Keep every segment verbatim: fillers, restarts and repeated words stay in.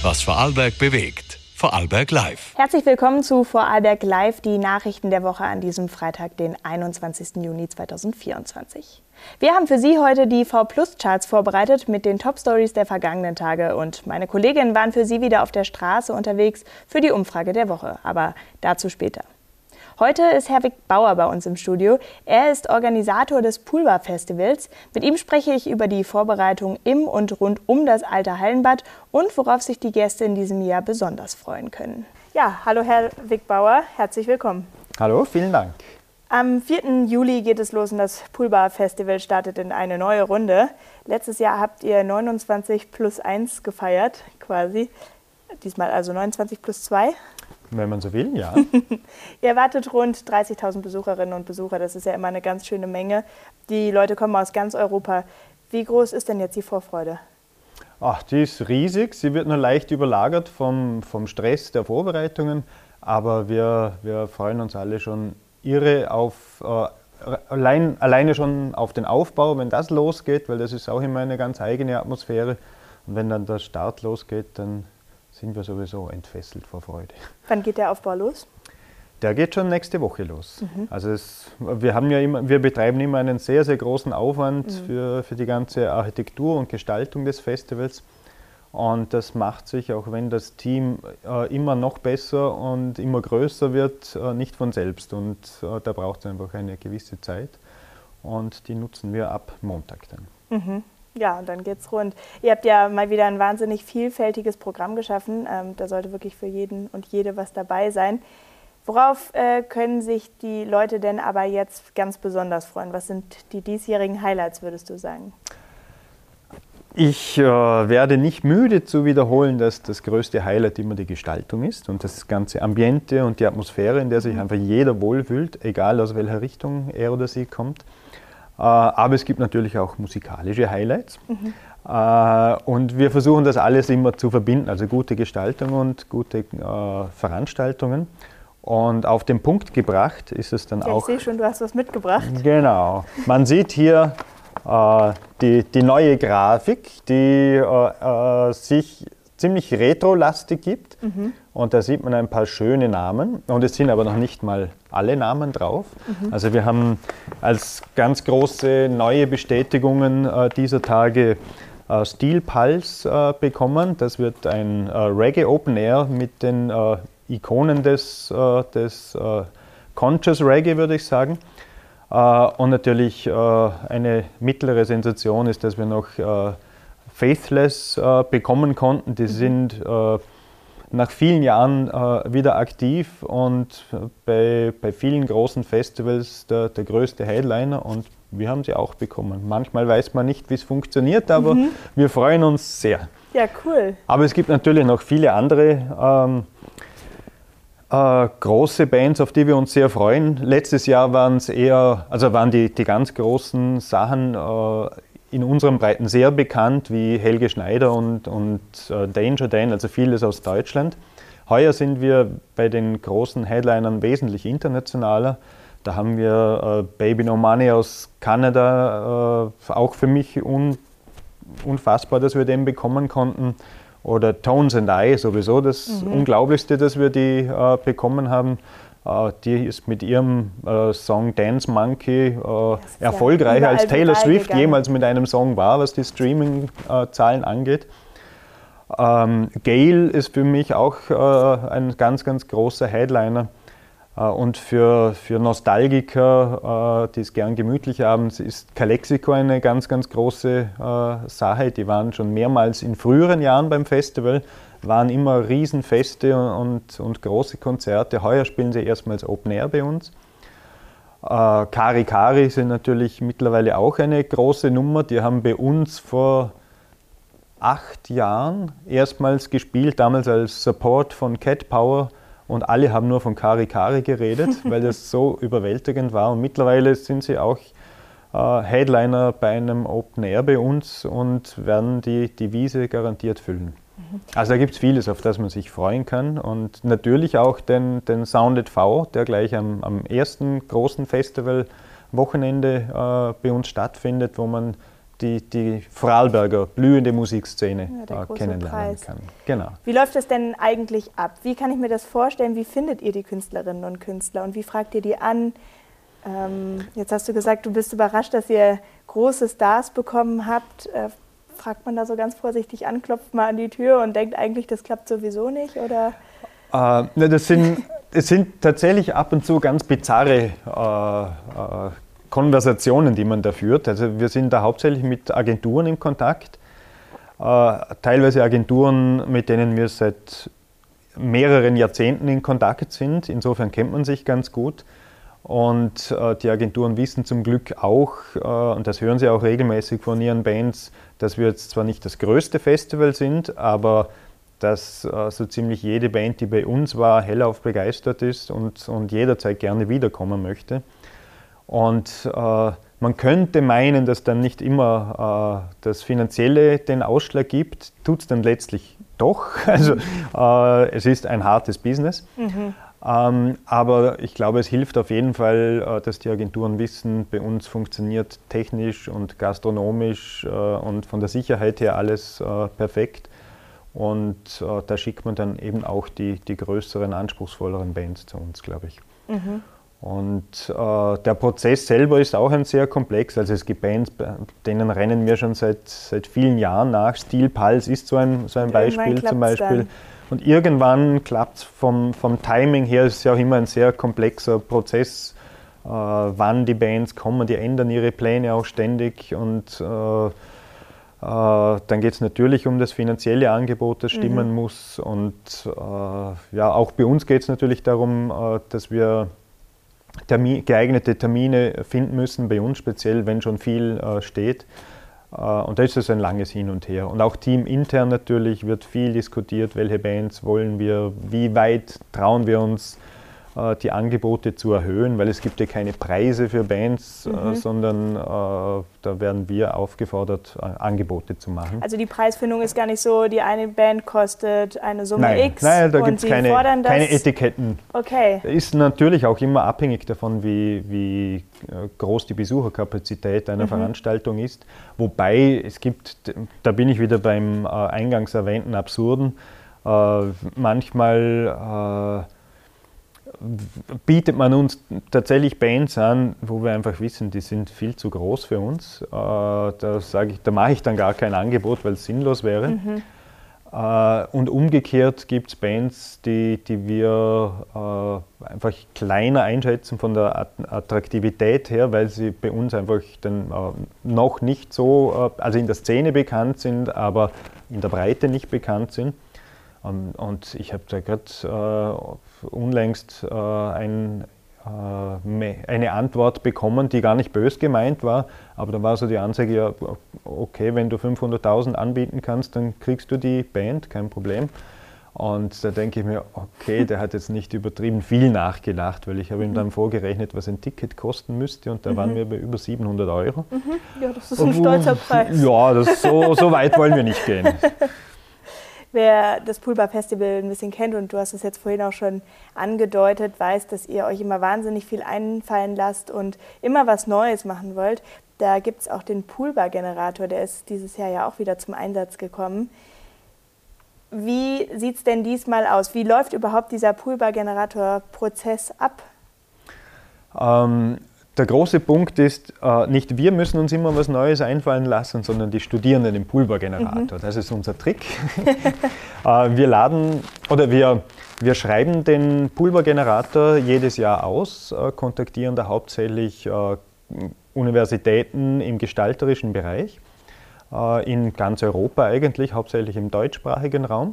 was Vorarlberg bewegt. Vorarlberg Live. Herzlich willkommen zu Vorarlberg Live, die Nachrichten der Woche an diesem Freitag, den einundzwanzigsten Juni zweitausendvierundzwanzig. Wir haben für Sie heute die V Plus Charts vorbereitet mit den Top-Stories der vergangenen Tage und meine Kolleginnen waren für Sie wieder auf der Straße unterwegs für die Umfrage der Woche, aber dazu später. Heute ist Herwig Bauer bei uns im Studio. Er ist Organisator des Poolbar-Festivals. Mit ihm spreche ich über die Vorbereitung im und rund um das alte Hallenbad und worauf sich die Gäste in diesem Jahr besonders freuen können. Ja, hallo Herwig Bauer, herzlich willkommen. Hallo, vielen Dank. Am vierten Juli geht es los und das Poolbar-Festival startet in eine neue Runde. Letztes Jahr habt ihr neunundzwanzig plus eins gefeiert, quasi. Diesmal also neunundzwanzig plus zwei. Wenn man so will, ja. Ihr erwartet rund dreißigtausend Besucherinnen und Besucher. Das ist ja immer eine ganz schöne Menge. Die Leute kommen aus ganz Europa. Wie groß ist denn jetzt die Vorfreude? Ach, die ist riesig. Sie wird nur leicht überlagert vom, vom Stress der Vorbereitungen. Aber wir, wir freuen uns alle schon irre auf, äh, allein, alleine schon auf den Aufbau, wenn das losgeht, weil das ist auch immer eine ganz eigene Atmosphäre. Und wenn dann der Start losgeht, dann sind wir sowieso entfesselt vor Freude. Wann geht der Aufbau los? Der geht schon nächste Woche los. Mhm. Also es, wir, haben ja immer, wir betreiben immer einen sehr, sehr großen Aufwand mhm. für, für die ganze Architektur und Gestaltung des Festivals. Und das macht sich, auch wenn das Team äh, immer noch besser und immer größer wird, äh, nicht von selbst. Und äh, da braucht es einfach eine gewisse Zeit. Und die nutzen wir ab Montag dann. Mhm. Ja, und dann geht's rund. Ihr habt ja mal wieder ein wahnsinnig vielfältiges Programm geschaffen. Ähm, da sollte wirklich für jeden und jede was dabei sein. Worauf äh, können sich die Leute denn aber jetzt ganz besonders freuen? Was sind die diesjährigen Highlights, würdest du sagen? Ich äh, werde nicht müde zu wiederholen, dass das größte Highlight immer die Gestaltung ist und das ganze Ambiente und die Atmosphäre, in der sich einfach jeder wohlfühlt, egal aus welcher Richtung er oder sie kommt. Aber es gibt natürlich auch musikalische Highlights. Mhm. Und wir versuchen das alles immer zu verbinden, also gute Gestaltung und gute Veranstaltungen. Und auf den Punkt gebracht ist es dann ja, auch... Ich sehe schon, du hast was mitgebracht. Genau. Man sieht hier die, die neue Grafik, die sich ziemlich retro-lastig gibt. Mhm. Und da sieht man ein paar schöne Namen. Und es sind aber noch nicht mal alle Namen drauf. Mhm. Also wir haben als ganz große neue Bestätigungen äh, dieser Tage äh, Steel Pulse äh, bekommen. Das wird ein äh, Reggae Open Air mit den äh, Ikonen des, äh, des äh, Conscious Reggae, würde ich sagen. Äh, und natürlich äh, eine mittlere Sensation ist, dass wir noch äh, Faithless äh, bekommen konnten. Die mhm. sind äh, nach vielen Jahren äh, wieder aktiv und bei, bei vielen großen Festivals der, der größte Headliner und wir haben sie auch bekommen. Manchmal weiß man nicht, wie es funktioniert, aber mhm. wir freuen uns sehr. Ja, cool. Aber es gibt natürlich noch viele andere ähm, äh, große Bands, auf die wir uns sehr freuen. Letztes Jahr waren es eher, also waren die, die ganz großen Sachen äh, in unseren Breiten sehr bekannt, wie Helge Schneider und, und äh, Danger Dan, also vieles aus Deutschland. Heuer sind wir bei den großen Headlinern wesentlich internationaler. Da haben wir äh, Baby No Money aus Kanada, äh, auch für mich un, unfassbar, dass wir den bekommen konnten. Oder Tones and I, sowieso das mhm. Unglaublichste, dass wir die äh, bekommen haben. Uh, die ist mit ihrem uh, Song Dance Monkey uh, erfolgreicher ja als Taylor Swift gegangen. Jemals mit einem Song war, was die Streaming-Zahlen uh, angeht. Um, Gayle ist für mich auch uh, ein ganz, ganz großer Headliner. Uh, und für, für Nostalgiker, uh, die es gern gemütlich haben, ist Calexico eine ganz, ganz große uh, Sache. Die waren schon mehrmals in früheren Jahren beim Festival. Waren immer Riesenfeste und, und große Konzerte. Heuer spielen sie erstmals Open Air bei uns. Äh, Kari Kari sind natürlich mittlerweile auch eine große Nummer. Die haben bei uns vor acht Jahren erstmals gespielt, damals als Support von Cat Power. Und alle haben nur von Kari Kari geredet, weil das so überwältigend war. Und mittlerweile sind sie auch äh, Headliner bei einem Open Air bei uns und werden die, die Wiese garantiert füllen. Also da gibt es vieles, auf das man sich freuen kann und natürlich auch den, den Sounded V, der gleich am, am ersten großen Festival-Wochenende äh, bei uns stattfindet, wo man die, die Vorarlberger blühende Musikszene ja, äh, kennenlernen Preis. kann. Genau. Wie läuft das denn eigentlich ab? Wie kann ich mir das vorstellen? Wie findet ihr die Künstlerinnen und Künstler und wie fragt ihr die an? Ähm, jetzt hast du gesagt, du bist überrascht, dass ihr große Stars bekommen habt. Äh, fragt man da so ganz vorsichtig an, klopft mal an die Tür und denkt eigentlich, das klappt sowieso nicht? Oder? Äh, ne, das sind, es sind tatsächlich ab und zu ganz bizarre äh, äh, Konversationen, die man da führt. Also wir sind da hauptsächlich mit Agenturen in Kontakt. Äh, teilweise Agenturen, mit denen wir seit mehreren Jahrzehnten in Kontakt sind. Insofern kennt man sich ganz gut. Und äh, die Agenturen wissen zum Glück auch, äh, und das hören sie auch regelmäßig von ihren Bands, dass wir jetzt zwar nicht das größte Festival sind, aber dass äh, so ziemlich jede Band, die bei uns war, hellauf begeistert ist und, und jederzeit gerne wiederkommen möchte. Und äh, man könnte meinen, dass dann nicht immer äh, das Finanzielle den Ausschlag gibt, tut es dann letztlich doch. Also äh, es ist ein hartes Business. Mhm. Ähm, aber ich glaube, es hilft auf jeden Fall, äh, dass die Agenturen wissen, bei uns funktioniert technisch und gastronomisch äh, und von der Sicherheit her alles äh, perfekt. Und äh, da schickt man dann eben auch die, die größeren, anspruchsvolleren Bands zu uns, glaube ich. Mhm. Und äh, der Prozess selber ist auch ein sehr komplex. Also es gibt Bands, denen rennen wir schon seit, seit vielen Jahren nach. Steel Pulse ist so ein, so ein Beispiel zum Beispiel. Dann. Und irgendwann klappt es vom, vom Timing her, es ist ja auch immer ein sehr komplexer Prozess, äh, wann die Bands kommen, die ändern ihre Pläne auch ständig und äh, äh, dann geht es natürlich um das finanzielle Angebot, das stimmen mhm. muss und äh, ja, auch bei uns geht es natürlich darum, äh, dass wir Termin, geeignete Termine finden müssen, bei uns speziell, wenn schon viel äh, steht. Und da ist es ein langes Hin und Her. Und auch teamintern natürlich wird viel diskutiert, welche Bands wollen wir, wie weit trauen wir uns, die Angebote zu erhöhen, weil es gibt ja keine Preise für Bands, mhm. sondern äh, da werden wir aufgefordert, Angebote zu machen. Also die Preisfindung ist gar nicht so, die eine Band kostet eine Summe nein, X nein, da und gibt es Sie keine, fordern das? keine Etiketten. Okay. Ist natürlich auch immer abhängig davon, wie, wie groß die Besucherkapazität einer mhm. Veranstaltung ist. Wobei es gibt, da bin ich wieder beim äh, eingangs erwähnten Absurden, äh, manchmal äh, bietet man uns tatsächlich Bands an, wo wir einfach wissen, die sind viel zu groß für uns. Äh, da sage ich, da mache ich dann gar kein Angebot, weil es sinnlos wäre. Mhm. Äh, und umgekehrt gibt es Bands, die, die wir äh, einfach kleiner einschätzen von der Attraktivität her, weil sie bei uns einfach dann äh, noch nicht so, äh, also in der Szene bekannt sind, aber in der Breite nicht bekannt sind. Um, und ich habe da gerade äh, unlängst äh, ein, äh, eine Antwort bekommen, die gar nicht bös gemeint war, aber da war so die Ansage, ja, okay, wenn du fünfhunderttausend anbieten kannst, dann kriegst du die Band, kein Problem. Und da denke ich mir, okay, der hat jetzt nicht übertrieben viel nachgedacht, weil ich habe ihm dann vorgerechnet, was ein Ticket kosten müsste und da mhm. waren wir bei über siebenhundert Euro. Mhm. Ja, das ist ein stolzer Preis. Ja, das, so, so weit wollen wir nicht gehen. Wer das Poolbar Festival ein bisschen kennt, und du hast es jetzt vorhin auch schon angedeutet, weiß, dass ihr euch immer wahnsinnig viel einfallen lasst und immer was Neues machen wollt. Da gibt es auch den Poolbar-Generator, der ist dieses Jahr ja auch wieder zum Einsatz gekommen. Wie sieht es denn diesmal aus? Wie läuft überhaupt dieser Poolbar-Generator-Prozess ab? Ähm, der große Punkt ist, äh, nicht wir müssen uns immer was Neues einfallen lassen, sondern die Studierenden im Poolbar-Generator. Mhm. Das ist unser Trick. äh, wir laden oder wir, wir schreiben den Poolbar-Generator jedes Jahr aus, äh, kontaktieren da hauptsächlich äh, Universitäten im gestalterischen Bereich, äh, in ganz Europa eigentlich, hauptsächlich im deutschsprachigen Raum.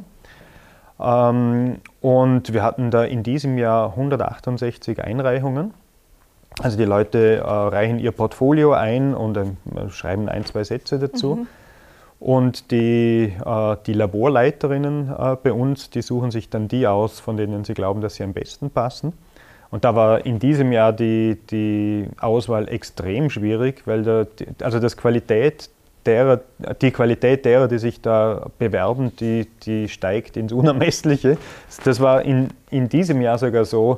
Ähm, und wir hatten da in diesem Jahr hundertachtundsechzig Einreichungen. Also die Leute äh, reichen ihr Portfolio ein und äh, schreiben ein, zwei Sätze dazu. Mhm. Und die, äh, die Laborleiterinnen äh, bei uns, die suchen sich dann die aus, von denen sie glauben, dass sie am besten passen. Und da war in diesem Jahr die, die Auswahl extrem schwierig, weil da, also das Qualität derer, die Qualität derer, die sich da bewerben, die, die steigt ins Unermessliche. Das war in, in diesem Jahr sogar so,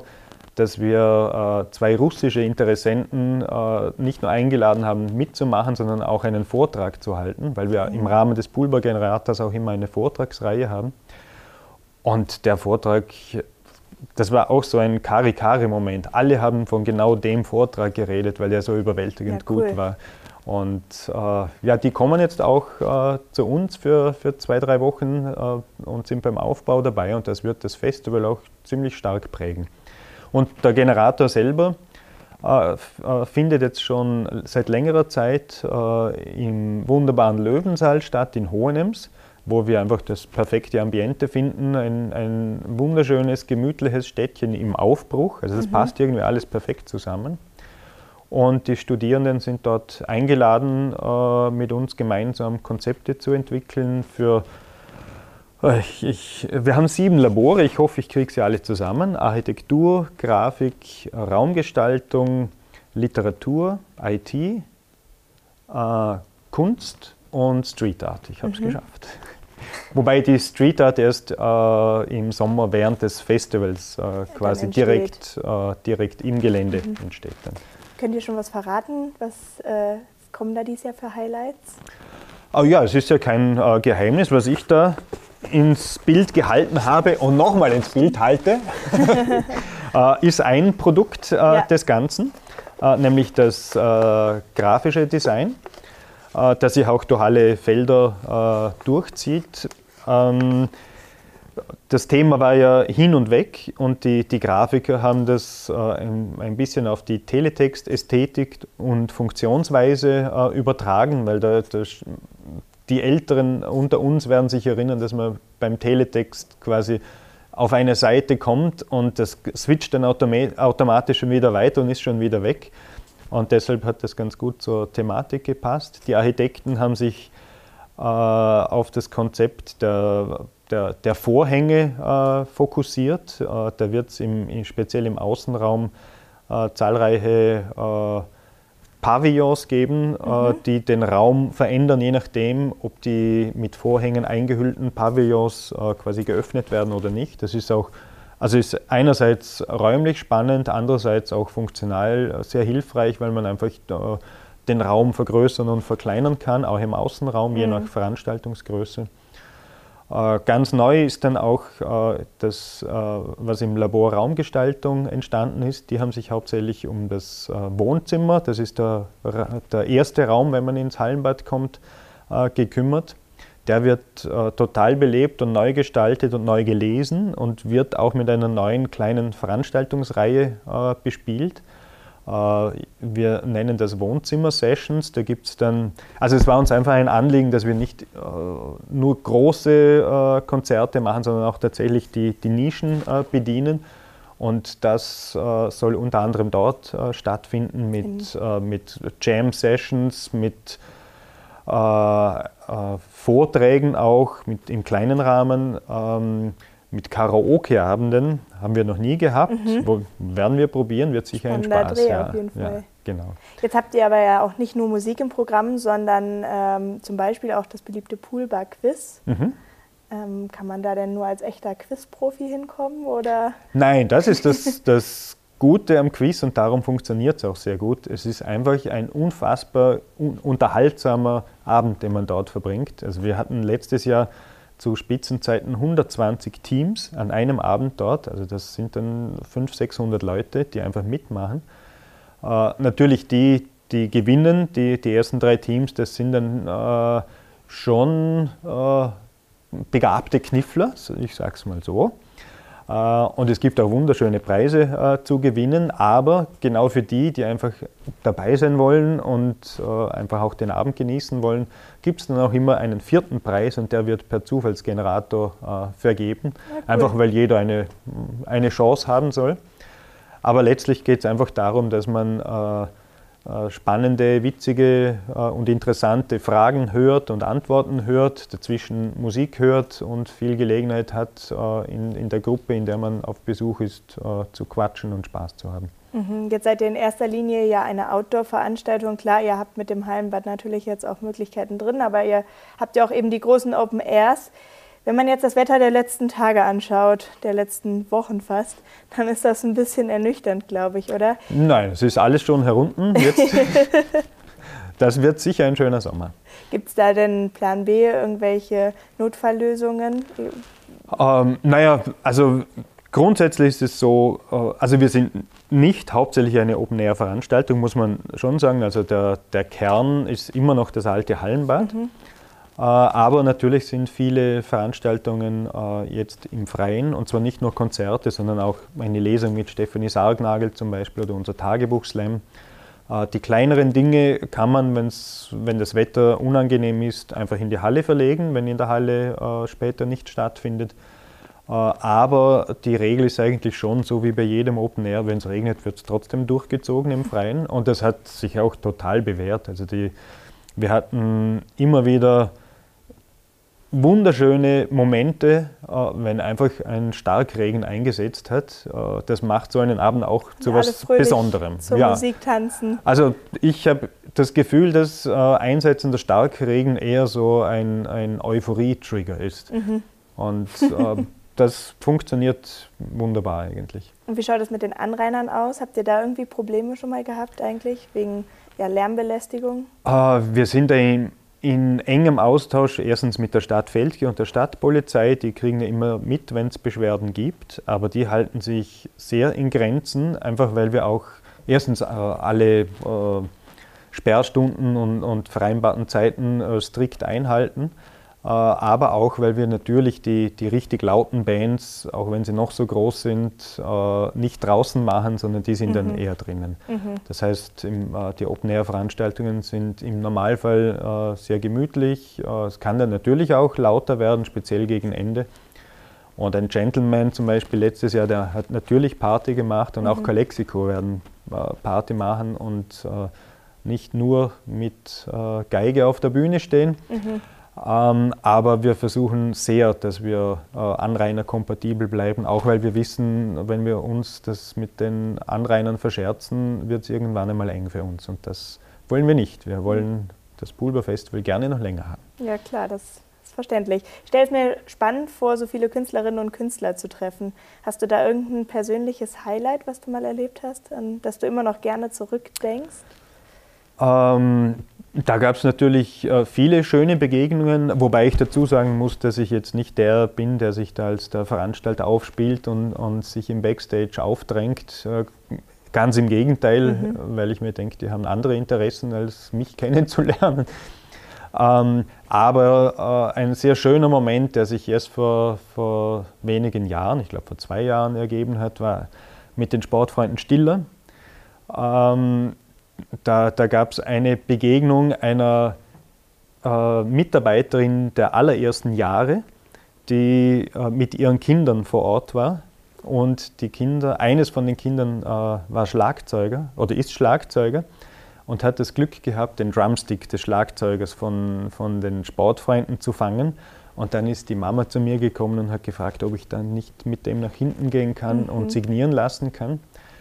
dass wir äh, zwei russische Interessenten äh, nicht nur eingeladen haben, mitzumachen, sondern auch einen Vortrag zu halten, weil wir mhm. im Rahmen des Poolbar-Generators auch immer eine Vortragsreihe haben. Und der Vortrag, das war auch so ein Kari-Kari-Moment. Alle haben von genau dem Vortrag geredet, weil der so überwältigend ja, cool. gut war. Und äh, ja, die kommen jetzt auch äh, zu uns für, für zwei, drei Wochen äh, und sind beim Aufbau dabei, und das wird das Festival auch ziemlich stark prägen. Und der Generator selber äh, äh, findet jetzt schon seit längerer Zeit äh, im wunderbaren Löwensaal statt in Hohenems, wo wir einfach das perfekte Ambiente finden, ein, ein wunderschönes, gemütliches Städtchen im Aufbruch. Also das mhm. passt irgendwie alles perfekt zusammen. Und die Studierenden sind dort eingeladen, äh, mit uns gemeinsam Konzepte zu entwickeln für, äh, ich, ich, wir haben sieben Labore, ich hoffe, ich kriege sie alle zusammen. Architektur, Grafik, Raumgestaltung, Literatur, I T, äh, Kunst und Street Art. Ich habe es mhm. geschafft. Wobei die Street Art erst äh, im Sommer während des Festivals äh, quasi direkt, äh, direkt im Gelände mhm. entsteht. Dann. Könnt ihr schon was verraten? Was äh, kommen da dieses Jahr für Highlights? Oh ja, es ist ja kein äh, Geheimnis, was ich da ins Bild gehalten habe und nochmal ins Bild halte, äh, ist ein Produkt äh, ja. des Ganzen, äh, nämlich das äh, grafische Design, äh, das sich auch durch alle Felder äh, durchzieht. Ähm, Das Thema war ja hin und weg, und die, die Grafiker haben das äh, ein, ein bisschen auf die Teletext-Ästhetik und Funktionsweise äh, übertragen, weil da, das, die Älteren unter uns werden sich erinnern, dass man beim Teletext quasi auf eine Seite kommt und das switcht dann automa- automatisch schon wieder weiter und ist schon wieder weg. Und deshalb hat das ganz gut zur Thematik gepasst. Die Architekten haben sich äh, auf das Konzept der Der, der Vorhänge äh, fokussiert. Äh, da wird es im, im, speziell im Außenraum äh, zahlreiche äh, Pavillons geben, mhm. äh, die den Raum verändern, je nachdem, ob die mit Vorhängen eingehüllten Pavillons äh, quasi geöffnet werden oder nicht. Das ist auch, also ist einerseits räumlich spannend, andererseits auch funktional äh, sehr hilfreich, weil man einfach äh, den Raum vergrößern und verkleinern kann, auch im Außenraum, mhm. je nach Veranstaltungsgröße. Ganz neu ist dann auch das, was im Labor Raumgestaltung entstanden ist. Die haben sich hauptsächlich um das Wohnzimmer, das ist der, der erste Raum, wenn man ins Hallenbad kommt, gekümmert. Der wird total belebt und neu gestaltet und neu gelesen und wird auch mit einer neuen kleinen Veranstaltungsreihe bespielt. Wir nennen das Wohnzimmer-Sessions. Da gibt es dann, also es war uns einfach ein Anliegen, dass wir nicht äh, nur große äh, Konzerte machen, sondern auch tatsächlich die, die Nischen äh, bedienen. Und das äh, soll unter anderem dort äh, stattfinden mit, äh, mit Jam-Sessions, mit äh, äh, Vorträgen auch, mit, im kleinen Rahmen. Ähm, Mit Karaoke-Abenden haben wir noch nie gehabt. Mhm. Wo, werden wir probieren, wird sicher ein Spaß. Dreh ja. auf jeden Fall. Ja, genau. Jetzt habt ihr aber ja auch nicht nur Musik im Programm, sondern ähm, zum Beispiel auch das beliebte Poolbar-Quiz. Mhm. Ähm, kann man da denn nur als echter Quiz-Profi hinkommen? Oder? Nein, das ist das, das Gute am Quiz, und darum funktioniert es auch sehr gut. Es ist einfach ein unfassbar un- unterhaltsamer Abend, den man dort verbringt. Also wir hatten letztes Jahr zu Spitzenzeiten hundertzwanzig Teams an einem Abend dort. Also das sind dann fünfhundert, sechshundert Leute, die einfach mitmachen. Äh, natürlich die, die gewinnen, die, die ersten drei Teams, das sind dann äh, schon äh, begabte Kniffler, ich sage es mal so. Äh, und es gibt auch wunderschöne Preise äh, zu gewinnen, aber genau für die, die einfach dabei sein wollen und äh, einfach auch den Abend genießen wollen, gibt es dann auch immer einen vierten Preis, und der wird per Zufallsgenerator äh, vergeben, ja, cool. Einfach weil jeder eine, eine Chance haben soll. Aber letztlich geht es einfach darum, dass man äh, spannende, witzige und interessante Fragen hört und Antworten hört, dazwischen Musik hört und viel Gelegenheit hat, in, in der Gruppe, in der man auf Besuch ist, zu quatschen und Spaß zu haben. Jetzt seid ihr in erster Linie ja eine Outdoor-Veranstaltung. Klar, ihr habt mit dem Hallenbad natürlich jetzt auch Möglichkeiten drin, aber ihr habt ja auch eben die großen Open Airs. Wenn man jetzt das Wetter der letzten Tage anschaut, der letzten Wochen fast, dann ist das ein bisschen ernüchternd, glaube ich, oder? Nein, es ist alles schon herunten. Jetzt, das wird sicher ein schöner Sommer. Gibt es da denn Plan B, irgendwelche Notfalllösungen? Ähm, naja, also grundsätzlich ist es so, äh, also wir sind nicht hauptsächlich eine Open-Air-Veranstaltung, muss man schon sagen. Also der, der Kern ist immer noch das alte Hallenbad. Mhm. Äh, aber natürlich sind viele Veranstaltungen äh, jetzt im Freien, und zwar nicht nur Konzerte, sondern auch eine Lesung mit Stefanie Sargnagel zum Beispiel oder unser Tagebuch-Slam. Äh, die kleineren Dinge kann man, wenn's, wenn das Wetter unangenehm ist, einfach in die Halle verlegen, wenn in der Halle äh, später nicht stattfindet. Äh, aber die Regel ist eigentlich schon so wie bei jedem Open Air, wenn es regnet, wird es trotzdem durchgezogen im Freien, und das hat sich auch total bewährt. Also die, wir hatten immer wieder wunderschöne Momente, äh, wenn einfach ein Starkregen eingesetzt hat. Äh, das macht so einen Abend auch zu ja, was Besonderem. Zur ja. Musik tanzen. Also ich habe das Gefühl, dass äh, einsetzender Starkregen eher so ein, ein Euphorie-Trigger ist. Mhm. Und äh, das funktioniert wunderbar eigentlich. Und wie schaut es mit den Anrainern aus? Habt ihr da irgendwie Probleme schon mal gehabt eigentlich, wegen ja, Lärmbelästigung? Äh, wir sind da in In engem Austausch erstens mit der Stadt Veltge und der Stadtpolizei, die kriegen ja immer mit, wenn es Beschwerden gibt, aber die halten sich sehr in Grenzen, einfach weil wir auch erstens äh, alle äh, Sperrstunden und, und vereinbarten Zeiten äh, strikt einhalten, äh, aber auch, weil wir natürlich die, die richtig lauten Bands, auch wenn sie noch so groß sind, äh, nicht draußen machen, sondern die sind mhm. dann eher drinnen. Mhm. Das heißt, im, äh, die Open-Air-Veranstaltungen sind im Normalfall äh, sehr gemütlich. Äh, es kann dann natürlich auch lauter werden, speziell gegen Ende. Und ein Gentleman zum Beispiel letztes Jahr, der hat natürlich Party gemacht, und mhm. auch Calexico werden äh, Party machen und äh, nicht nur mit äh, Geige auf der Bühne stehen. Mhm. Ähm, aber wir versuchen sehr, dass wir äh, anrainerkompatibel bleiben, auch weil wir wissen, wenn wir uns das mit den Anrainern verscherzen, wird es irgendwann einmal eng für uns, und das wollen wir nicht. Wir wollen das Pulverfestival gerne noch länger haben. Ja klar, das ist verständlich. Ich stelle es mir spannend vor, so viele Künstlerinnen und Künstler zu treffen. Hast du da irgendein persönliches Highlight, was du mal erlebt hast, an das du immer noch gerne zurückdenkst? Ähm, Da gab es natürlich äh, viele schöne Begegnungen, wobei ich dazu sagen muss, dass ich jetzt nicht der bin, der sich da als der Veranstalter aufspielt und, und sich im Backstage aufdrängt. Äh, ganz im Gegenteil, mhm. weil ich mir denke, die haben andere Interessen, als mich kennenzulernen. Ähm, aber äh, ein sehr schöner Moment, der sich erst vor, vor wenigen Jahren, ich glaube vor zwei Jahren ergeben hat, war mit den Sportfreunden Stiller. Ähm, Da, da gab es eine Begegnung einer äh, Mitarbeiterin der allerersten Jahre, die äh, mit ihren Kindern vor Ort war. Und die Kinder, eines von den Kindern äh, war Schlagzeuger oder ist Schlagzeuger und hat das Glück gehabt, den Drumstick des Schlagzeugers von, von den Sportfreunden zu fangen. Und dann ist die Mama zu mir gekommen und hat gefragt, ob ich dann nicht mit dem nach hinten gehen kann mhm. und signieren lassen kann.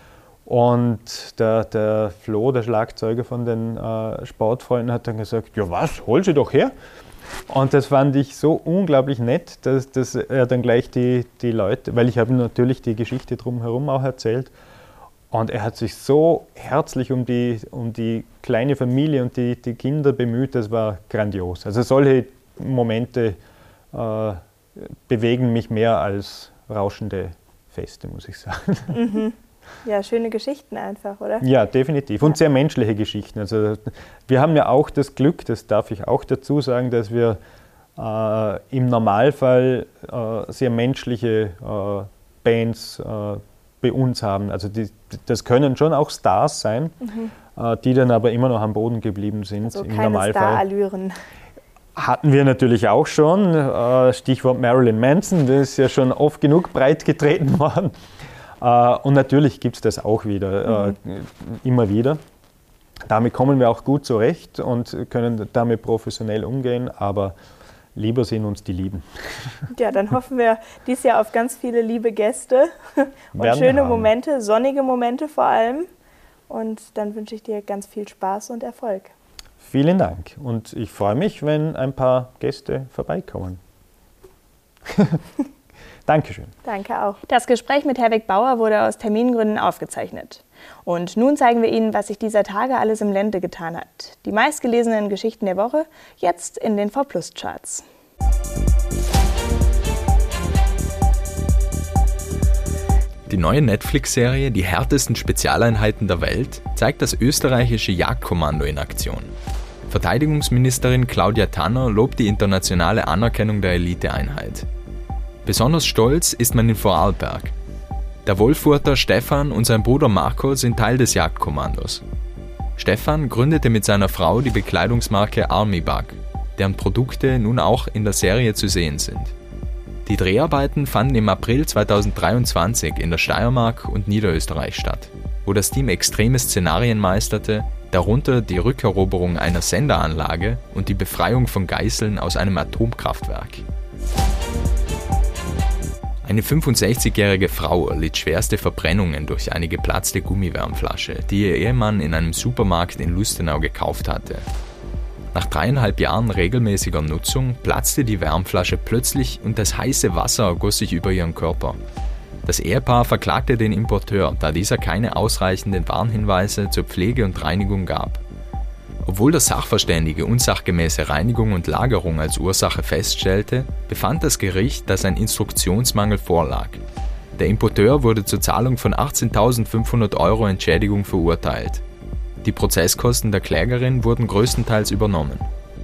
Und der, der Flo, der Schlagzeuger von den äh, Sportfreunden, hat dann gesagt, ja was, hol sie doch her. Und das fand ich so unglaublich nett, dass, dass er dann gleich die, die Leute, weil ich habe ihm natürlich die Geschichte drumherum auch erzählt, und er hat sich so herzlich um die, um die kleine Familie und die, die Kinder bemüht, das war grandios. Also solche Momente äh, bewegen mich mehr als rauschende Feste, muss ich sagen. Mhm. Ja, schöne Geschichten einfach, oder? Ja, definitiv. Und sehr menschliche Geschichten. Also wir haben ja auch das Glück, das darf ich auch dazu sagen, dass wir äh, im Normalfall äh, sehr menschliche äh, Bands äh, bei uns haben. Also die, das können schon auch Stars sein, mhm. äh, die dann aber immer noch am Boden geblieben sind. Also im keine Normalfall. Star-Allüren. Hatten wir natürlich auch schon. Äh, Stichwort Marilyn Manson, das ist ja schon oft genug breit getreten worden. Uh, und natürlich gibt es das auch wieder, mhm. uh, immer wieder. Damit kommen wir auch gut zurecht und können damit professionell umgehen, aber lieber sind uns die Lieben. Ja, dann hoffen wir dieses Jahr auf ganz viele liebe Gäste und Werden schöne haben. Momente, sonnige Momente vor allem. Und dann wünsche ich dir ganz viel Spaß und Erfolg. Vielen Dank und ich freue mich, wenn ein paar Gäste vorbeikommen. Dankeschön. Danke auch. Das Gespräch mit Herwig Bauer wurde aus Termingründen aufgezeichnet. Und nun zeigen wir Ihnen, was sich dieser Tage alles im Lande getan hat. Die meistgelesenen Geschichten der Woche, jetzt in den V Plus Charts. Die neue Netflix-Serie Die härtesten Spezialeinheiten der Welt zeigt das österreichische Jagdkommando in Aktion. Verteidigungsministerin Claudia Tanner lobt die internationale Anerkennung der Eliteeinheit. Besonders stolz ist man in Vorarlberg. Der Wolfurter Stefan und sein Bruder Marco sind Teil des Jagdkommandos. Stefan gründete mit seiner Frau die Bekleidungsmarke Armybug, deren Produkte nun auch in der Serie zu sehen sind. Die Dreharbeiten fanden im April zweitausenddreiundzwanzig in der Steiermark und Niederösterreich statt, wo das Team extreme Szenarien meisterte, darunter die Rückeroberung einer Senderanlage und die Befreiung von Geiseln aus einem Atomkraftwerk. Eine fünfundsechzigjährige Frau erlitt schwerste Verbrennungen durch eine geplatzte Gummiwärmflasche, die ihr Ehemann in einem Supermarkt in Lustenau gekauft hatte. Nach dreieinhalb Jahren regelmäßiger Nutzung platzte die Wärmflasche plötzlich und das heiße Wasser ergoss sich über ihren Körper. Das Ehepaar verklagte den Importeur, da dieser keine ausreichenden Warnhinweise zur Pflege und Reinigung gab. Obwohl der Sachverständige unsachgemäße Reinigung und Lagerung als Ursache feststellte, befand das Gericht, dass ein Instruktionsmangel vorlag. Der Importeur wurde zur Zahlung von achtzehntausendfünfhundert Euro Entschädigung verurteilt. Die Prozesskosten der Klägerin wurden größtenteils übernommen.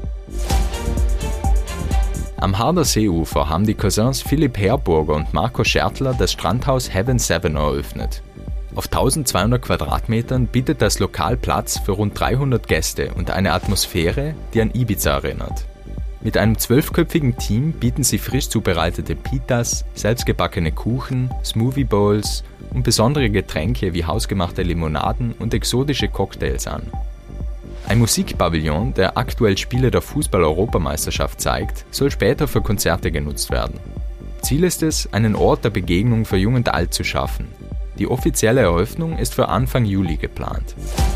Am Harder Seeufer haben die Cousins Philipp Herburger und Marco Schertler das Strandhaus Heaven Seven eröffnet. Auf tausendzweihundert Quadratmetern bietet das Lokal Platz für rund dreihundert Gäste und eine Atmosphäre, die an Ibiza erinnert. Mit einem zwölfköpfigen Team bieten sie frisch zubereitete Pitas, selbstgebackene Kuchen, Smoothie Bowls und besondere Getränke wie hausgemachte Limonaden und exotische Cocktails an. Ein Musikpavillon, der aktuell Spiele der Fußball-Europameisterschaft zeigt, soll später für Konzerte genutzt werden. Ziel ist es, einen Ort der Begegnung für Jung und Alt zu schaffen. Die offizielle Eröffnung ist für Anfang Juli geplant.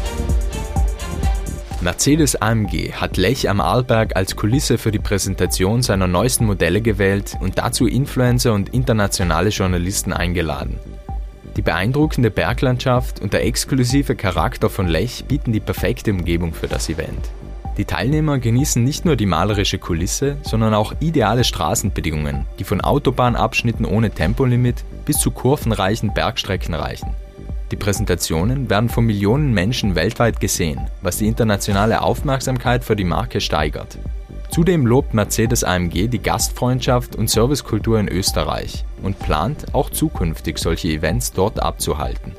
Mercedes A M G hat Lech am Arlberg als Kulisse für die Präsentation seiner neuesten Modelle gewählt und dazu Influencer und internationale Journalisten eingeladen. Die beeindruckende Berglandschaft und der exklusive Charakter von Lech bieten die perfekte Umgebung für das Event. Die Teilnehmer genießen nicht nur die malerische Kulisse, sondern auch ideale Straßenbedingungen, die von Autobahnabschnitten ohne Tempolimit bis zu kurvenreichen Bergstrecken reichen. Die Präsentationen werden von Millionen Menschen weltweit gesehen, was die internationale Aufmerksamkeit für die Marke steigert. Zudem lobt Mercedes A M G die Gastfreundschaft und Servicekultur in Österreich und plant, auch zukünftig solche Events dort abzuhalten.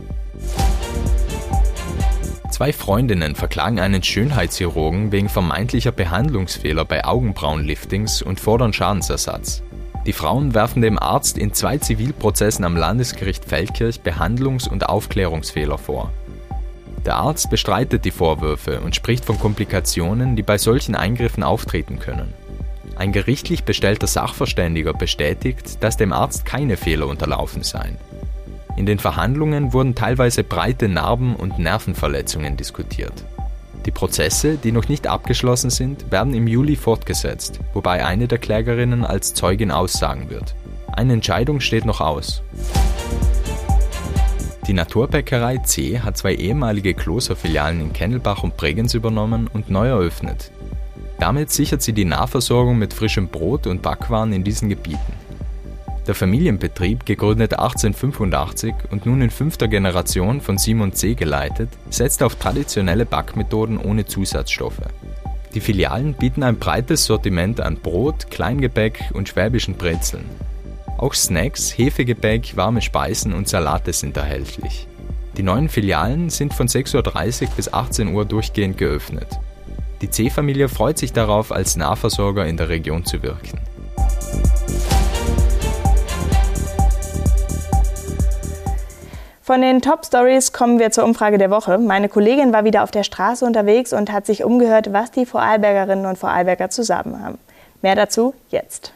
Zwei Freundinnen verklagen einen Schönheitschirurgen wegen vermeintlicher Behandlungsfehler bei Augenbrauenliftings und fordern Schadensersatz. Die Frauen werfen dem Arzt in zwei Zivilprozessen am Landesgericht Feldkirch Behandlungs- und Aufklärungsfehler vor. Der Arzt bestreitet die Vorwürfe und spricht von Komplikationen, die bei solchen Eingriffen auftreten können. Ein gerichtlich bestellter Sachverständiger bestätigt, dass dem Arzt keine Fehler unterlaufen seien. In den Verhandlungen wurden teilweise breite Narben und Nervenverletzungen diskutiert. Die Prozesse, die noch nicht abgeschlossen sind, werden im Juli fortgesetzt, wobei eine der Klägerinnen als Zeugin aussagen wird. Eine Entscheidung steht noch aus. Die Naturbäckerei C hat zwei ehemalige Kloster-Filialen in Kennelbach und Bregenz übernommen und neu eröffnet. Damit sichert sie die Nahversorgung mit frischem Brot und Backwaren in diesen Gebieten. Der Familienbetrieb, gegründet achtzehnhundertfünfundachtzig und nun in fünfter Generation von Simon C. geleitet, setzt auf traditionelle Backmethoden ohne Zusatzstoffe. Die Filialen bieten ein breites Sortiment an Brot, Kleingebäck und schwäbischen Brezeln. Auch Snacks, Hefegebäck, warme Speisen und Salate sind erhältlich. Die neuen Filialen sind von sechs Uhr dreißig bis achtzehn Uhr durchgehend geöffnet. Die C-Familie freut sich darauf, als Nahversorger in der Region zu wirken. Von den Top-Stories kommen wir zur Umfrage der Woche. Meine Kollegin war wieder auf der Straße unterwegs und hat sich umgehört, was die Vorarlbergerinnen und Vorarlberger zusammen haben. Mehr dazu jetzt.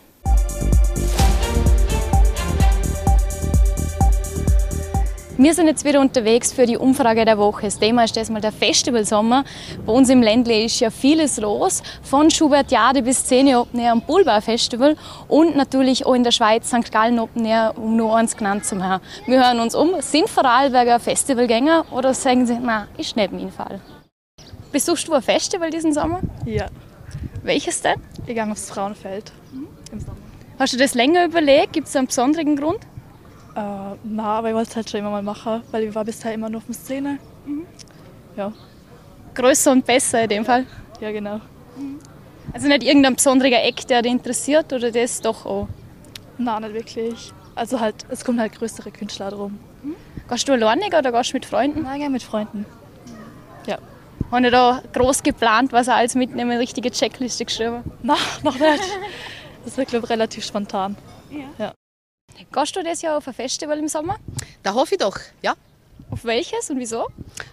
Wir sind jetzt wieder unterwegs für die Umfrage der Woche. Das Thema ist diesmal der Festivalsommer. Bei uns im Ländle ist ja vieles los, von Schubertiade bis Szene Open Air am Poolbar Festival und natürlich auch in der Schweiz Sankt Gallen Open Air, um nur eins genannt zu haben. Wir hören uns um, sind Vorarlberger Festivalgänger oder sagen sie, na, ist nicht mein Fall? Besuchst du ein Festival diesen Sommer? Ja. Welches denn? Ich gehe aufs Frauenfeld mhm. im Sommer. Hast du das länger überlegt? Gibt es einen besonderen Grund? Äh, nein, aber ich wollte es halt schon immer mal machen, weil ich war bisher immer nur auf der Szene. Mhm. Ja. Größer und besser in dem Fall? Ja, genau. Mhm. Also nicht irgendein besonderer Eck, der dich interessiert oder das doch auch? Nein, nicht wirklich. Also halt, es kommen halt größere Künstler drum. Mhm. Gehst du alleine oder gehst du mit Freunden? Nein, ich gehe mit Freunden. Ja. Haben Sie da groß geplant, was er alles mitnehmen, eine richtige Checkliste geschrieben? Nein, noch nicht. Das wird, glaube ich, relativ spontan. Ja. Ja. Gehst du das Jahr auf ein Festival im Sommer? Da hoffe ich doch, ja. Auf welches und wieso?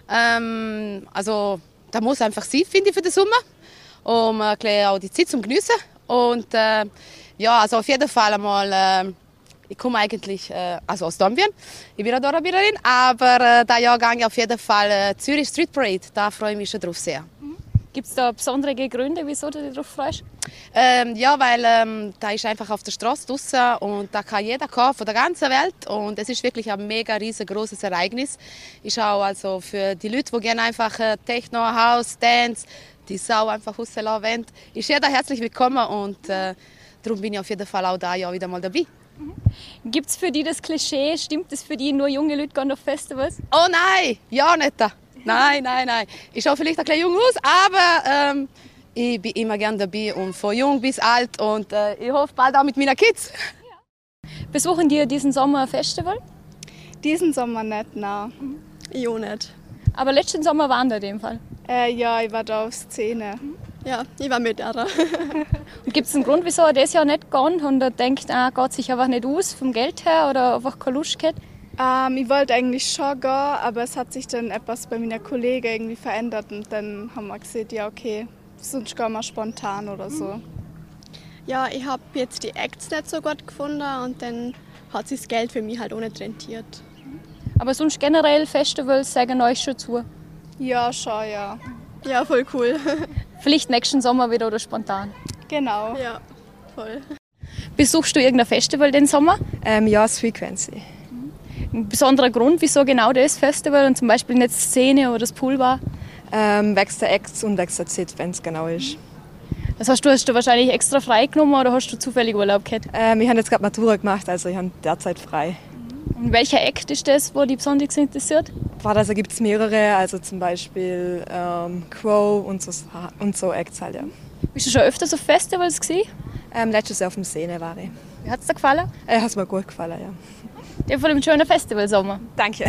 Ähm, also, da muss einfach sein, finde ich, für den Sommer, um äh, auch die Zeit zu geniessen. Und äh, ja, also auf jeden Fall einmal, äh, ich komme eigentlich äh, also aus Dombien, ich bin eine Dora-Biererin, aber äh, da Jahr gehe ich auf jeden Fall äh, Zürich Street Parade, da freue ich mich schon drauf sehr. Mhm. Gibt es da besondere Gründe, wieso du dich darauf freust? Ähm, ja, weil ähm, da ist einfach auf der Straße draussen und da kann jeder kommen von der ganzen Welt und es ist wirklich ein mega riesengroßes Ereignis. Ist auch also für die Leute, die gerne einfach äh, Techno, House, Dance, die Sau einfach rauslassen wollen, ist jeder herzlich willkommen und äh, darum bin ich auf jeden Fall auch da ja wieder mal dabei. Mhm. Gibt es für die das Klischee, stimmt es für die, nur junge Leute gehen auf Festivals? Oh nein, ja nicht. Nein, nein, nein. Ich schaue vielleicht ein bisschen jung aus, aber ähm, ich bin immer gerne dabei und von jung bis alt und äh, ich hoffe bald auch mit meinen Kids. Ja. Besuchen die diesen Sommer ein Festival? Diesen Sommer nicht, nein. Mhm. Ich auch nicht. Aber letzten Sommer waren da in dem Fall? Äh, ja, ich war da auf Szene. Mhm. Ja, ich war mit da. Gibt es einen Grund, wieso er das Jahr nicht gegangen und er denkt, ah, geht sich einfach nicht aus vom Geld her oder einfach keine Lust gehabt? Ähm, ich wollte eigentlich schon gehen, aber es hat sich dann etwas bei meiner Kollegin irgendwie verändert und dann haben wir gesagt, ja okay, sonst gehen wir spontan oder so. Ja, ich habe jetzt die Acts nicht so gut gefunden und dann hat sich das Geld für mich halt auch nicht rentiert. Aber sonst generell Festivals sagen euch schon zu? Ja, schon, ja. Ja, voll cool. Vielleicht nächsten Sommer wieder oder spontan? Genau. Ja, voll. Besuchst du irgendein Festival den Sommer? Ähm, ja, das Frequency. Ein besonderer Grund, wieso genau das Festival und zum Beispiel nicht Szene oder das Poolbar? Ähm, wächst der Acts und wächst der Zeit, wenn es genau ist. Das heißt, du hast du wahrscheinlich extra frei genommen oder hast du zufällig Urlaub gehabt? Ähm, ich habe jetzt gerade Matura gemacht, also ich habe derzeit frei. Und welcher Act ist das, wo dich besonders interessiert? Also gibt es mehrere, also zum Beispiel ähm, Crow und so, und so Acts halt, ja. Bist du schon öfters auf Festivals gewesen? Ähm, letztes Jahr auf dem Szene war ich. Wie hat es dir gefallen? Äh, hat mir gut gefallen, ja. Dir vor dem schönen Festivalsommer. Danke.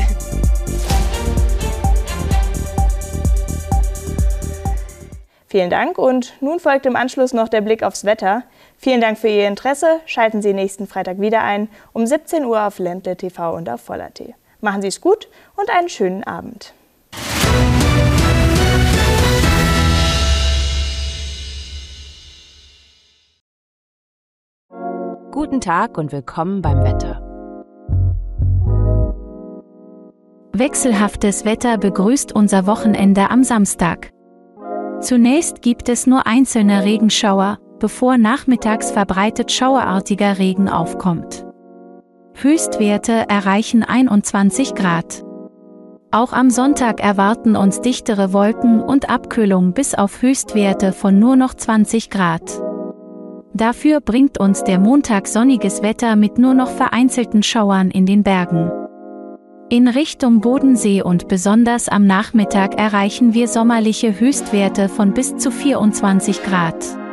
Vielen Dank und nun folgt im Anschluss noch der Blick aufs Wetter. Vielen Dank für Ihr Interesse. Schalten Sie nächsten Freitag wieder ein, um siebzehn Uhr auf Ländle T V und auf Voller T. Machen Sie es gut und einen schönen Abend. Guten Tag und willkommen beim Wetter. Wechselhaftes Wetter begrüßt unser Wochenende am Samstag. Zunächst gibt es nur einzelne Regenschauer, bevor nachmittags verbreitet schauerartiger Regen aufkommt. Höchstwerte erreichen einundzwanzig Grad. Auch am Sonntag erwarten uns dichtere Wolken und Abkühlung bis auf Höchstwerte von nur noch zwanzig Grad. Dafür bringt uns der Montag sonniges Wetter mit nur noch vereinzelten Schauern in den Bergen. In Richtung Bodensee und besonders am Nachmittag erreichen wir sommerliche Höchstwerte von bis zu vierundzwanzig Grad.